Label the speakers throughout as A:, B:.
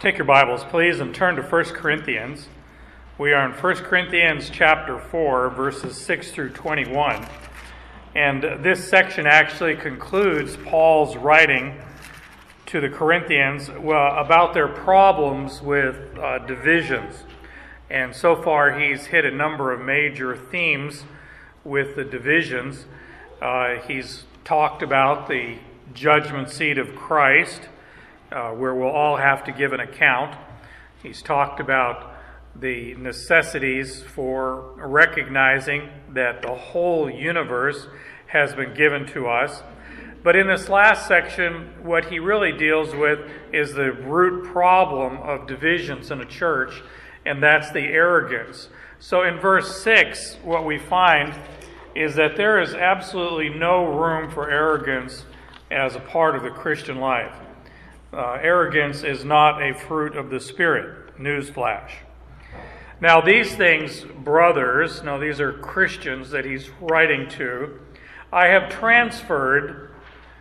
A: Take your Bibles, please, and turn to 1 Corinthians. We are in 1 Corinthians chapter 4, verses 6 through 21. And this section actually concludes Paul's writing to the Corinthians about their problems with divisions. And so far he's hit a number of major themes with the divisions. He's talked about the judgment seat of Christ, where we'll all have to give an account. He's talked about the necessities for recognizing that the whole universe has been given to us. But in this last section, what he really deals with is the root problem of divisions in a church, and that's the arrogance. So in verse 6, what we find is that there is absolutely no room for arrogance as a part of the Christian life. Arrogance is not a fruit of the Spirit. Newsflash. Now these things, brothers, now these are Christians that he's writing to, I have transferred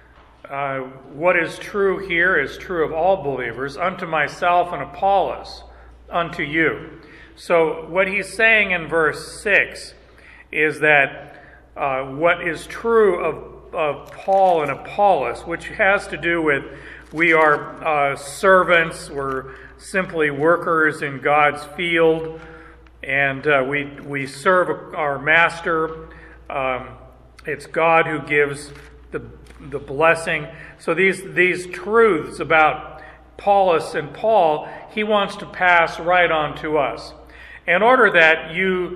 A: what is true here is true of all believers, unto myself and Apollos, unto you. So what he's saying in verse 6 is that what is true of Paul and Apollos, which has to do with we are servants, we're simply workers in God's field, and we serve our master. It's God who gives the blessing. So these truths about Apollos and Paul, he wants to pass right on to us. In order that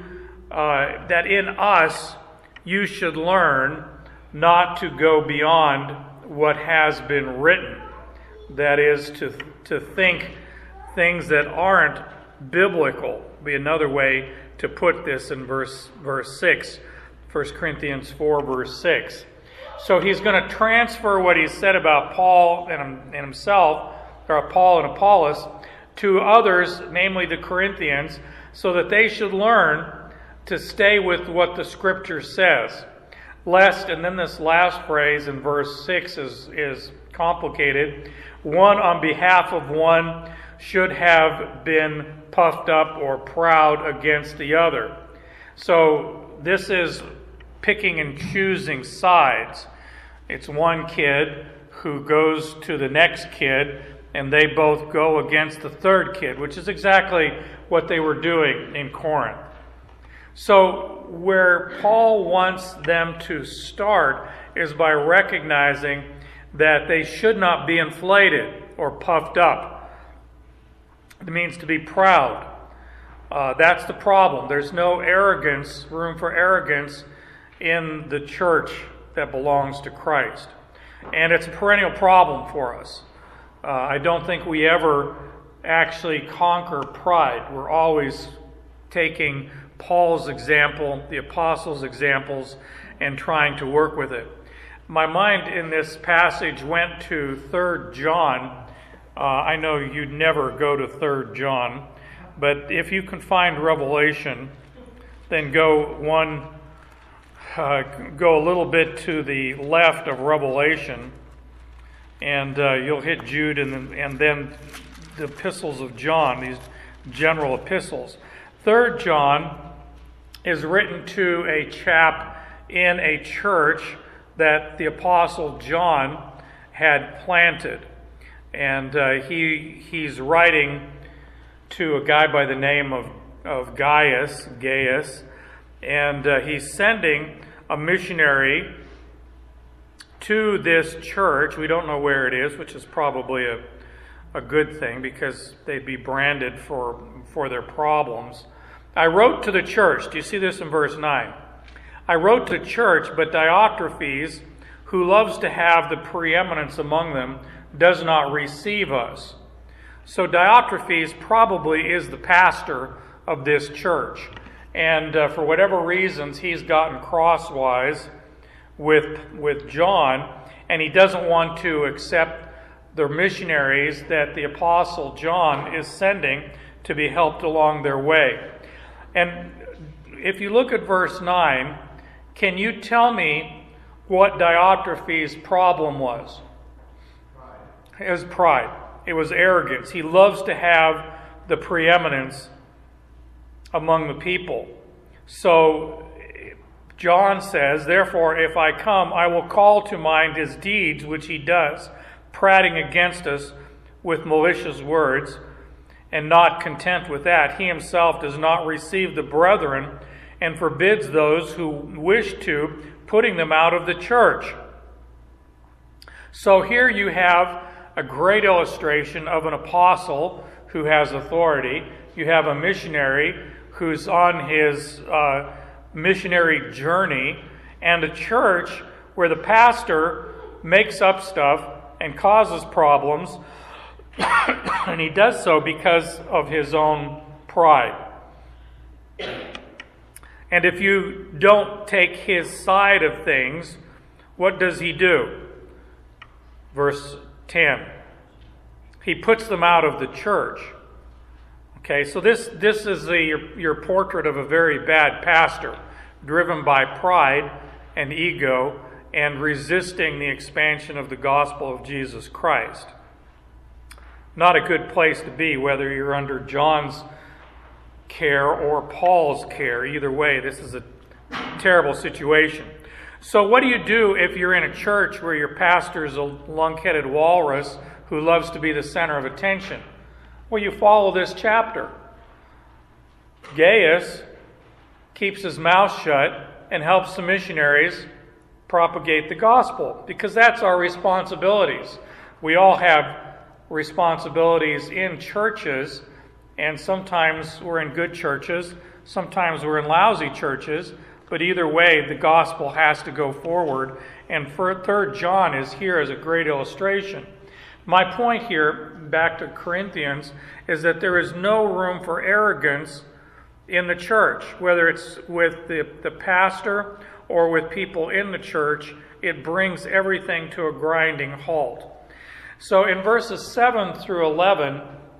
A: that in us you should learn not to go beyond what has been written. That is, to think things that aren't biblical. Be another way to put this in verse 6. 1 Corinthians 4, verse 6. So he's going to transfer what he said about Paul and himself, or Paul and Apollos, to others, namely the Corinthians, so that they should learn to stay with what the Scripture says. Lest, and then this last phrase in verse 6 is complicated, one on behalf of one should have been puffed up or proud against the other. So this is picking and choosing sides. It's one kid who goes to the next kid, and they both go against the third kid, which is exactly what they were doing in Corinth. So where Paul wants them to start is by recognizing that they should not be inflated or puffed up. It means to be proud. That's the problem. There's no arrogance, room for arrogance in the church that belongs to Christ. And it's a perennial problem for us. I don't think we ever actually conquer pride. We're always taking Paul's example, the apostles' examples, and trying to work with it. My mind in this passage went to 3 John. I know you'd never go to 3 John, but if you can find Revelation, then go a little bit to the left of Revelation, and you'll hit Jude and then the epistles of John, these general epistles. 3 John is written to a chap in a church that the Apostle John had planted. And he's writing to a guy by the name of Gaius, and he's sending a missionary to this church. We don't know where it is, which is probably a good thing because they'd be branded for their problems. I wrote to the church. Do you see this in verse 9? I wrote to church, but Diotrephes, who loves to have the preeminence among them, does not receive us. So Diotrephes probably is the pastor of this church. And for whatever reasons, he's gotten crosswise with John, and he doesn't want to accept the missionaries that the Apostle John is sending to be helped along their way. And if you look at verse 9, can you tell me what Diotrephes' problem was? Pride. It was pride. It was arrogance. He loves to have the preeminence among the people. So John says, therefore, if I come, I will call to mind his deeds, which he does, prating against us with malicious words. And not content with that, he himself does not receive the brethren and forbids those who wish to, putting them out of the church. So here you have a great illustration of an apostle who has authority. You have a missionary who's on his missionary journey, and a church where the pastor makes up stuff and causes problems. And he does so because of his own pride. And if you don't take his side of things, what does he do? Verse 10. He puts them out of the church. Okay, so this is your portrait of a very bad pastor, driven by pride and ego and resisting the expansion of the gospel of Jesus Christ. Not a good place to be, whether you're under John's care or Paul's care. Either way, this is a terrible situation. So what do you do if you're in a church where your pastor is a lunk-headed walrus who loves to be the center of attention? Well, you follow this chapter. Gaius keeps his mouth shut and helps the missionaries propagate the gospel, because that's our responsibilities. We all have responsibilities in churches, and sometimes we're in good churches, sometimes we're in lousy churches, but either way, the gospel has to go forward, and 3 John is here as a great illustration. My point here, back to Corinthians, is that there is no room for arrogance in the church, whether it's with the pastor or with people in the church. It brings everything to a grinding halt. So in verses 7 through 11,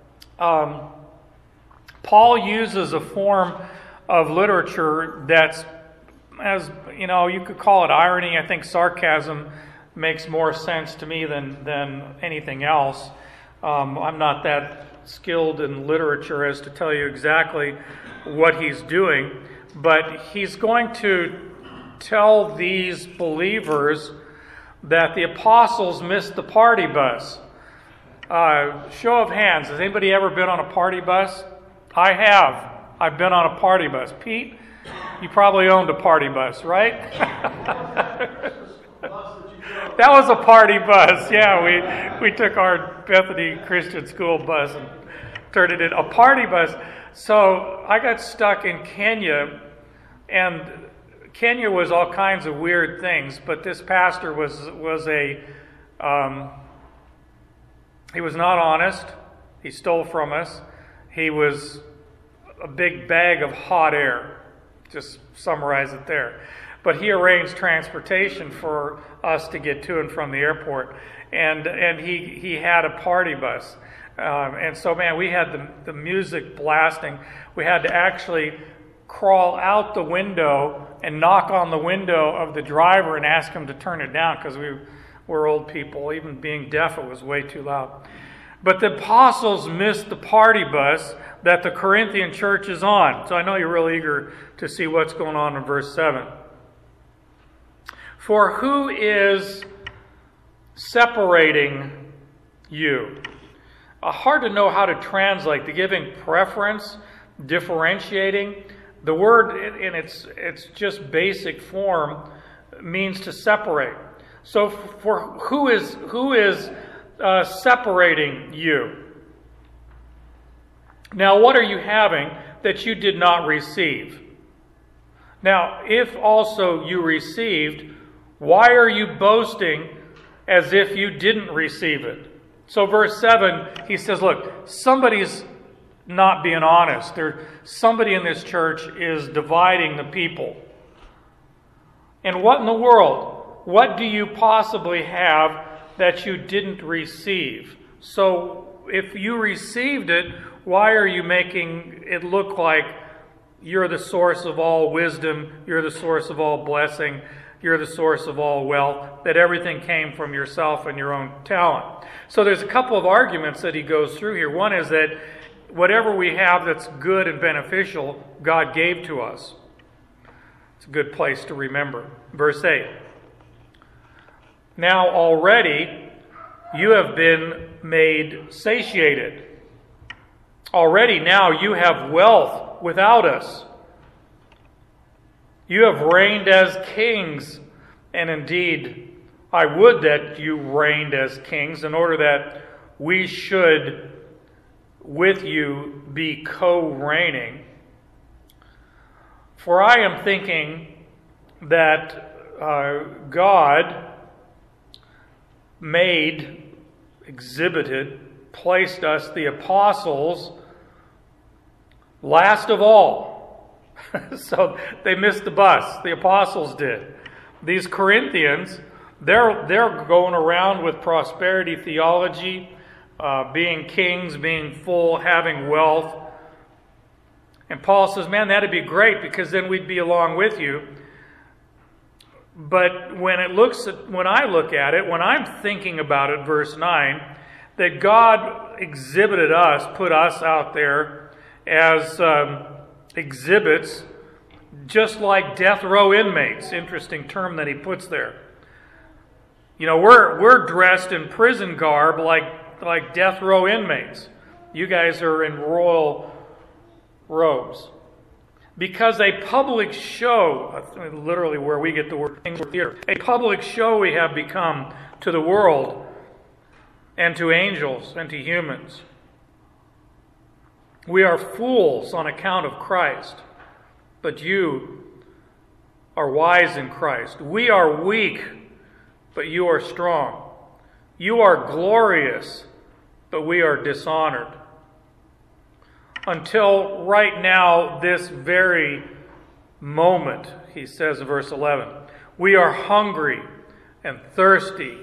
A: Paul uses a form of literature that's, as you know, you could call it irony. I think sarcasm makes more sense to me than anything else. I'm not that skilled in literature as to tell you exactly what he's doing, but he's going to tell these believers that the apostles missed the party bus. Show of hands, has anybody ever been on a party bus? I have. I've been on a party bus. Pete, you probably owned a party bus, right? That was a party bus. Yeah, we took our Bethany Christian School bus and turned it into a party bus. So I got stuck in Kenya, and Kenya was all kinds of weird things, but this pastor was he was not honest. He stole from us. He was a big bag of hot air. Just summarize it there. But he arranged transportation for us to get to and from the airport, and he had a party bus. And so, man, we had the music blasting. We had to actually crawl out the window and knock on the window of the driver and ask him to turn it down, because we were old people. Even being deaf, it was way too loud. But the apostles missed the party bus that the Corinthian church is on. So I know you're really eager to see what's going on in verse 7. For who is separating you? Hard to know how to translate. The giving preference, differentiating. The word in its just basic form means to separate. So for who is separating you? Now, what are you having that you did not receive? Now, if also you received, why are you boasting as if you didn't receive it? So verse 7, he says, look, somebody's not being honest. Somebody in this church is dividing the people. And what in the world? What do you possibly have that you didn't receive? So if you received it, why are you making it look like you're the source of all wisdom, you're the source of all blessing? you're the source of all wealth, that everything came from yourself and your own talent. So there's a couple of arguments that he goes through here. One is that whatever we have that's good and beneficial, God gave to us. It's a good place to remember. Verse 8. Now already you have been made satiated. Already now you have wealth without us. You have reigned as kings, and indeed, I would that you reigned as kings in order that we should with you be co-reigning. For I am thinking that God placed us, the apostles, last of all. So they missed the bus. The apostles did. These Corinthians, they're going around with prosperity theology, being kings, being full, having wealth. And Paul says, man, that'd be great because then we'd be along with you. But when I look at it, when I'm thinking about it, verse 9, that God exhibited us, put us out there as exhibits, just like death row inmates. Interesting term that he puts there. You know, we're dressed in prison garb like death row inmates. You guys are in royal robes. Because a public show, literally where we get the word theater, a public show we have become to the world and to angels and to humans. We are fools on account of Christ, but you are wise in Christ. We are weak, but you are strong. You are glorious, but we are dishonored. Until right now, this very moment, he says in verse 11, we are hungry and thirsty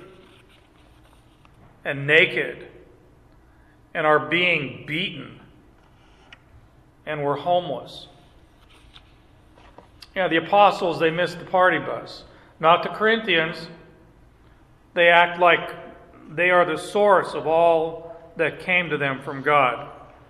A: and naked and are being beaten and we're homeless. Yeah, the apostles, they missed the party bus. Not the Corinthians. They act like they are the source of all that came to them from God.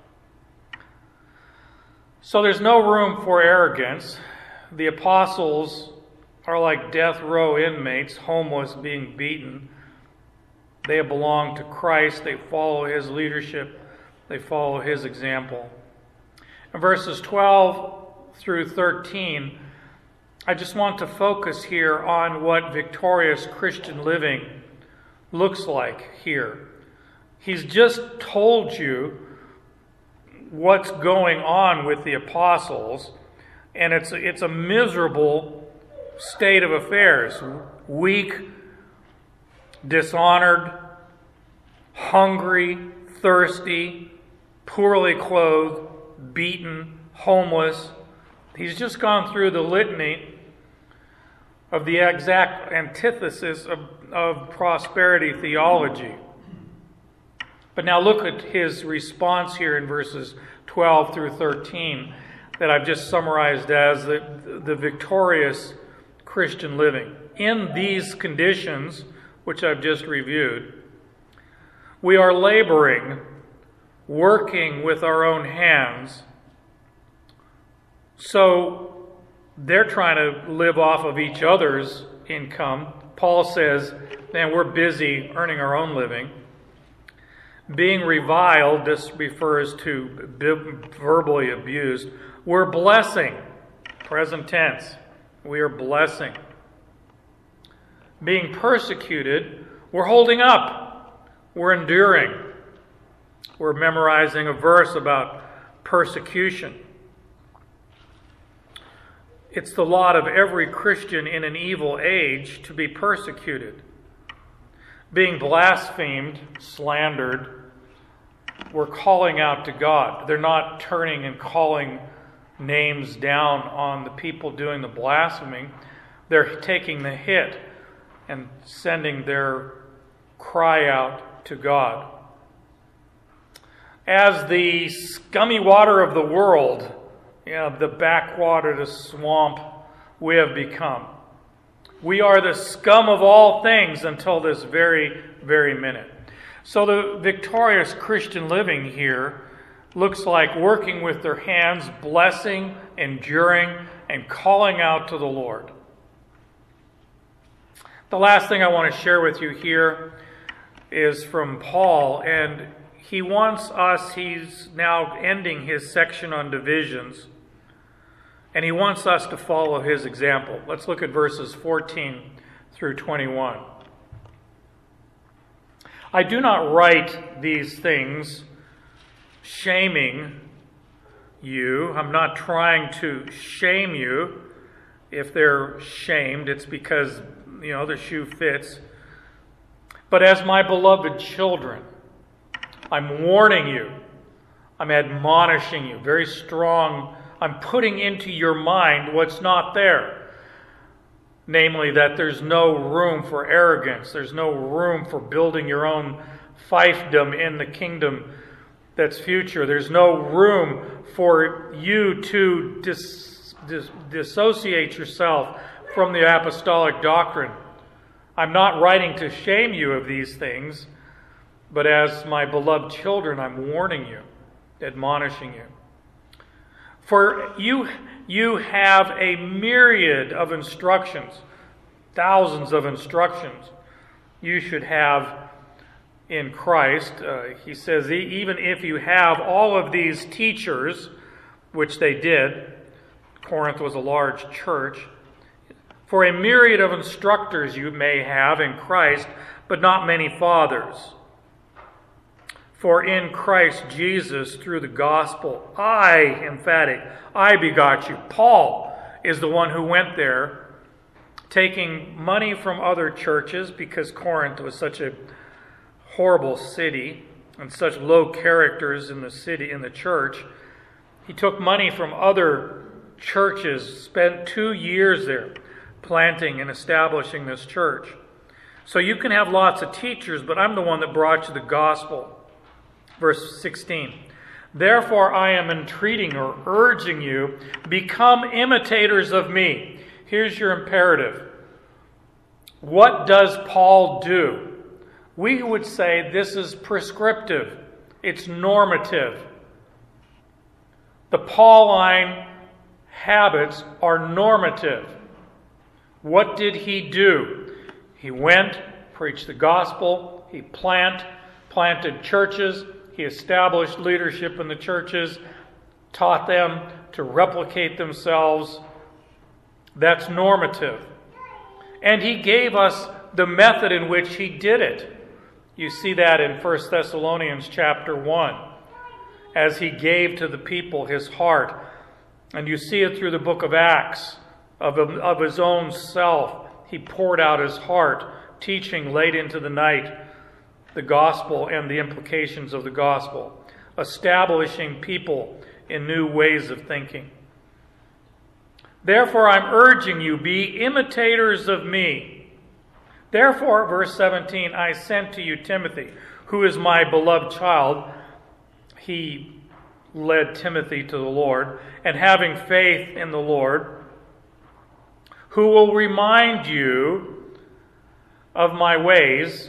A: So there's no room for arrogance. The apostles are like death row inmates, homeless, being beaten. They belong to Christ. They follow his leadership. They follow his example. In verses 12 through 13, I just want to focus here on what victorious Christian living looks like here. He's just told you what's going on with the apostles, and it's a miserable state of affairs. Weak, dishonored, hungry, thirsty, poorly clothed, beaten, homeless. He's just gone through the litany of the exact antithesis of prosperity theology. But now look at his response here in verses 12 through 13 that I've just summarized as the victorious Christian living. In these conditions, which I've just reviewed, we are laboring, working with our own hands. So they're trying to live off of each other's income. Paul says, man, we're busy earning our own living. Being reviled, this refers to verbally abused. We're blessing, present tense. We are blessing. Being persecuted, we're holding up. We're enduring. We're memorizing a verse about persecution. It's the lot of every Christian in an evil age to be persecuted. Being blasphemed, slandered, we're calling out to God. They're not turning and calling names down on the people doing the blaspheming. They're taking the hit and sending their cry out to God. As the scummy water of the world, the backwater, the swamp, we have become. We are the scum of all things until this very, very minute. So the victorious Christian living here looks like working with their hands, blessing, enduring, and calling out to the Lord. The last thing I want to share with you here is from Paul, and he wants us, he's now ending his section on divisions, and he wants us to follow his example. Let's look at verses 14 through 21. I do not write these things shaming you. I'm not trying to shame you. If they're shamed, it's because, the shoe fits. But as my beloved children, I'm warning you. I'm admonishing you. Very strong. I'm putting into your mind what's not there. Namely, that there's no room for arrogance. There's no room for building your own fiefdom in the kingdom that's future. There's no room for you to dissociate yourself from the apostolic doctrine. I'm not writing to shame you of these things, but as my beloved children, I'm warning you, admonishing you. For you have a myriad of instructions, thousands of instructions you should have in Christ. He says, even if you have all of these teachers, which they did, Corinth was a large church, for a myriad of instructors you may have in Christ, but not many fathers. For in Christ Jesus, through the gospel, I begot you. Paul is the one who went there, taking money from other churches, because Corinth was such a horrible city and such low characters in the city, in the church. He took money from other churches, spent 2 years there planting and establishing this church. So you can have lots of teachers, but I'm the one that brought you the gospel. Verse 16, therefore I am entreating or urging you, become imitators of me. Here's your imperative. What does Paul do? We would say this is prescriptive. It's normative. The Pauline habits are normative. What did he do? He went, preached the gospel, he planted churches, he established leadership in the churches, taught them to replicate themselves. That's normative. And he gave us the method in which he did it. You see that in 1 Thessalonians chapter 1, as he gave to the people his heart. And you see it through the book of Acts, of his own self. He poured out his heart, teaching late into the night the gospel and the implications of the gospel, establishing people in new ways of thinking. Therefore, I'm urging you, be imitators of me. Therefore, verse 17, I sent to you Timothy, who is my beloved child. He led Timothy to the Lord, and having faith in the Lord, who will remind you of my ways,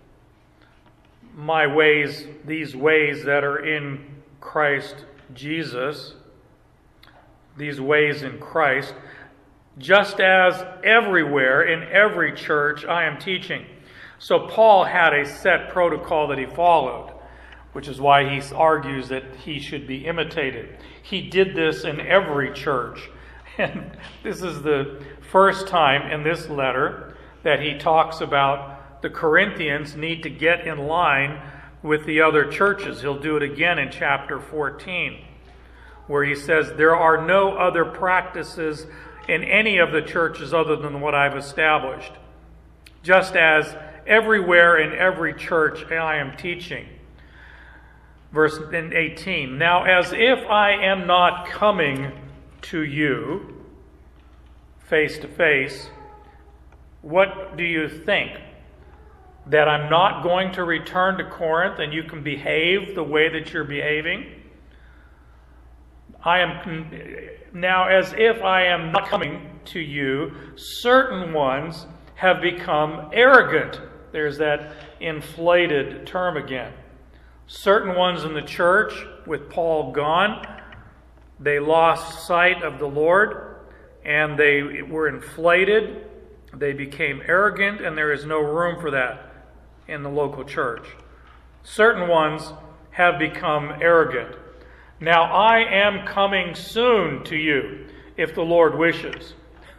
A: these ways that are in Christ Jesus, these ways in Christ, just as everywhere in every church I am teaching. So Paul had a set protocol that he followed, which is why he argues that he should be imitated. He did this in every church. And this is the first time in this letter that he talks about the Corinthians need to get in line with the other churches. He'll do it again in chapter 14, where he says, there are no other practices in any of the churches other than what I've established. Just as everywhere in every church I am teaching. Verse 18, now as if I am not coming to you face to face, what do you think? That I'm not going to return to Corinth and you can behave the way that you're behaving? I am now as if I am not coming to you, certain ones have become arrogant. There's that inflated term again. Certain ones in the church, with Paul gone, they lost sight of the Lord, and they were inflated. They became arrogant, and there is no room for that in the local church. Certain ones have become arrogant. Now I am coming soon to you, if the Lord wishes.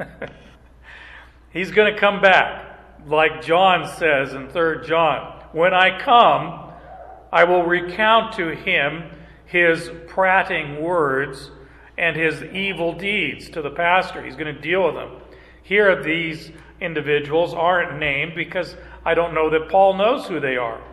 A: He's going to come back, like John says in 3 John. When I come, I will recount to him his prating words and his evil deeds to the pastor. He's going to deal with them. Here, these individuals aren't named because I don't know that Paul knows who they are.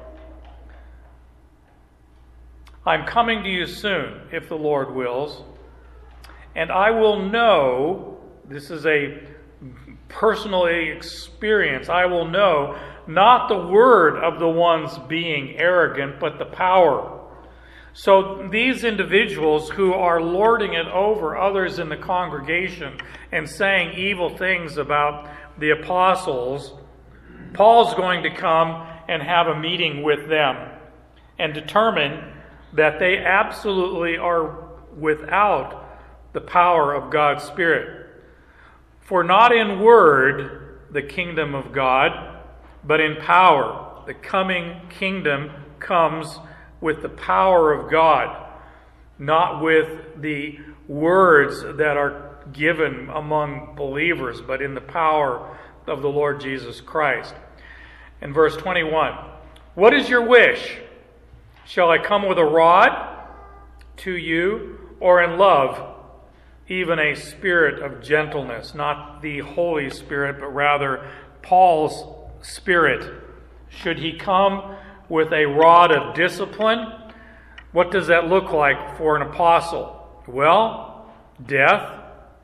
A: I'm coming to you soon, if the Lord wills, and I will know, this is a personal experience, I will know not the word of the ones being arrogant, but the power. So these individuals who are lording it over others in the congregation and saying evil things about the apostles, Paul's going to come and have a meeting with them and determine that they absolutely are without the power of God's Spirit. For not in word the kingdom of God, but in power. The coming kingdom comes with the power of God, not with the words that are given among believers, but in the power of the Lord Jesus Christ. In verse 21, what is your wish? Shall I come with a rod to you, or in love, even a spirit of gentleness? Not the Holy Spirit, but rather Paul's spirit. Should he come with a rod of discipline? What does that look like for an apostle? Well, death.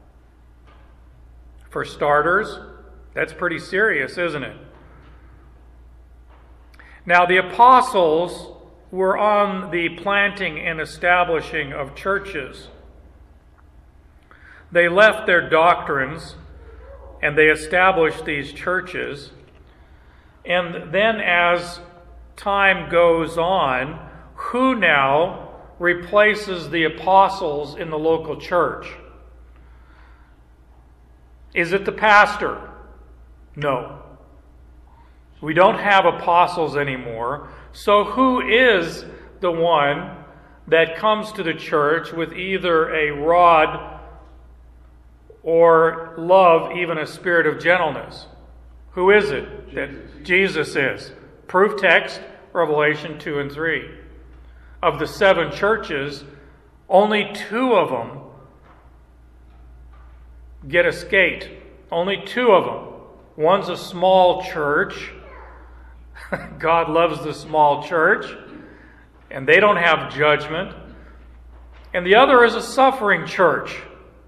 A: For starters, that's pretty serious, isn't it? Now, the apostles were on the planting and establishing of churches. They left their doctrines and they established these churches. And then as time goes on, who now replaces the apostles in the local church? Is it the pastor? No. We don't have apostles anymore. So who is the one that comes to the church with either a rod or love, even a spirit of gentleness? Who is it that Jesus is? Proof text, Revelation 2 and 3. Of the 7 churches, only 2 of them get a skate. Only 2 of them. One's a small church. God loves the small church, and they don't have judgment. And the other is a suffering church.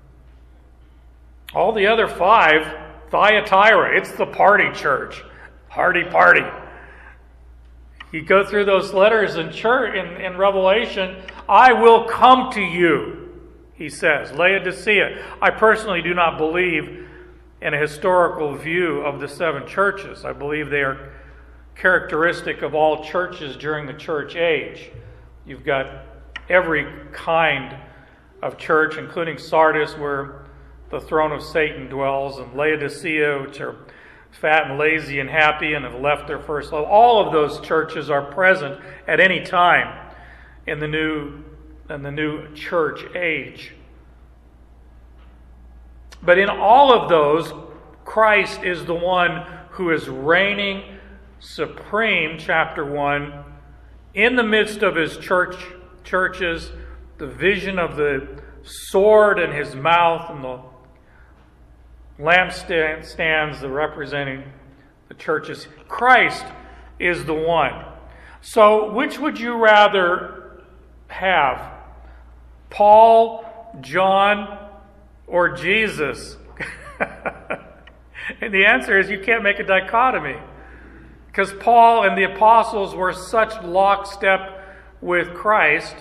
A: All the other 5, Thyatira, it's the party church. Party. You go through those letters in Revelation, I will come to you, he says. Laodicea. I personally do not believe in a historical view of the 7 churches. I believe they are characteristic of all churches during the church age. You've got every kind of church, including Sardis, where the throne of Satan dwells, and Laodicea, which are fat and lazy and happy and have left their first love. All of those churches are present at any time in the new church age. But in all of those, Christ is the one who is reigning supreme, chapter 1, in the midst of his churches, the vision of the sword in his mouth and the lampstands representing the churches. Christ is the one. So which would you rather have? Paul, John, or Jesus? And the answer is you can't make a dichotomy. Because Paul and the apostles were such lockstep with Christ,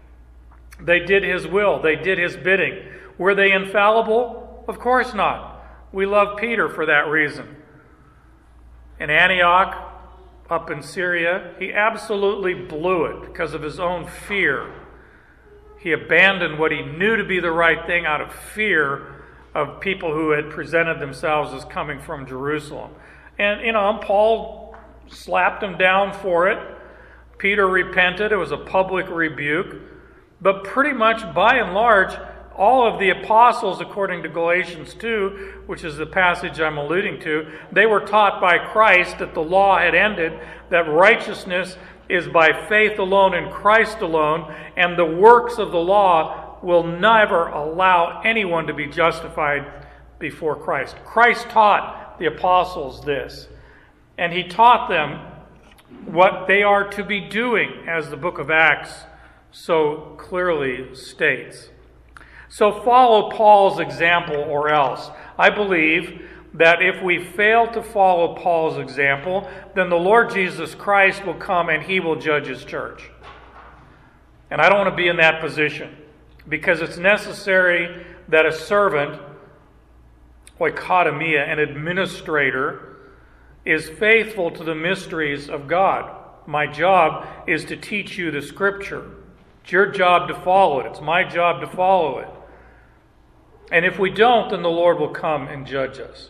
A: they did his will, they did his bidding. Were they infallible? Of course not. We love Peter for that reason. In Antioch, up in Syria, he absolutely blew it because of his own fear. He abandoned what he knew to be the right thing out of fear of people who had presented themselves as coming from Jerusalem. And, Paul slapped him down for it. Peter repented. It was a public rebuke. But pretty much, by and large, all of the apostles, according to Galatians 2, which is the passage I'm alluding to, they were taught by Christ that the law had ended, that righteousness is by faith alone in Christ alone, and the works of the law will never allow anyone to be justified before Christ. Christ taught the apostles this, and he taught them what they are to be doing, as the book of Acts so clearly states. So follow Paul's example or else. I believe that if we fail to follow Paul's example, then the Lord Jesus Christ will come and he will judge his church. And I don't want to be in that position, because it's necessary that a servant, oikotomia, an administrator, is faithful to the mysteries of God. My job is to teach you the Scripture. It's your job to follow it. It's my job to follow it. And if we don't, then the Lord will come and judge us.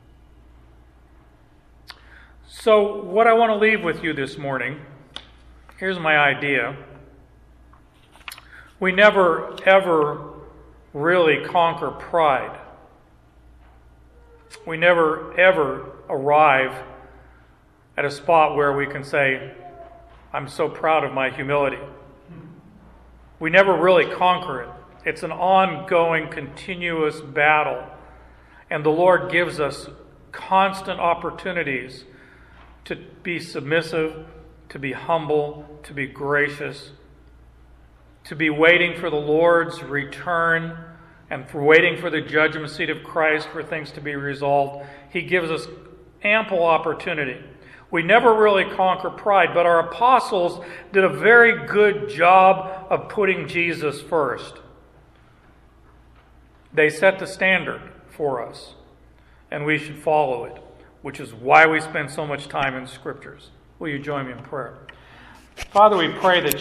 A: So what I want to leave with you this morning, here's my idea. We never, ever really conquer pride. We never, ever arrive at a spot where we can say, I'm so proud of my humility. We never really conquer it. It's an ongoing, continuous battle. And the Lord gives us constant opportunities to be submissive, to be humble, to be gracious, to be waiting for the Lord's return, and for waiting for the judgment seat of Christ for things to be resolved. He gives us ample opportunity. We never really conquer pride, but our apostles did a very good job of putting Jesus first. They set the standard for us, and we should follow it, which is why we spend so much time in Scriptures. Will you join me in prayer? Father, we pray that